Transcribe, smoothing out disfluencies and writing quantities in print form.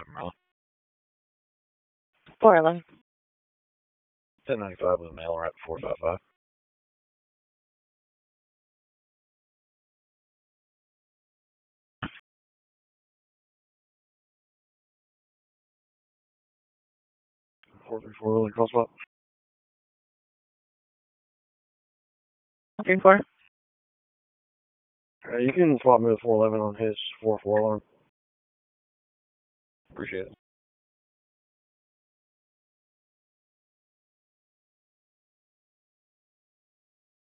Maryland. 411. 1095 with a mail right 455. Four three four really call swap. 34. You can swap me with 411 on his 4-4 alarm. Appreciate it.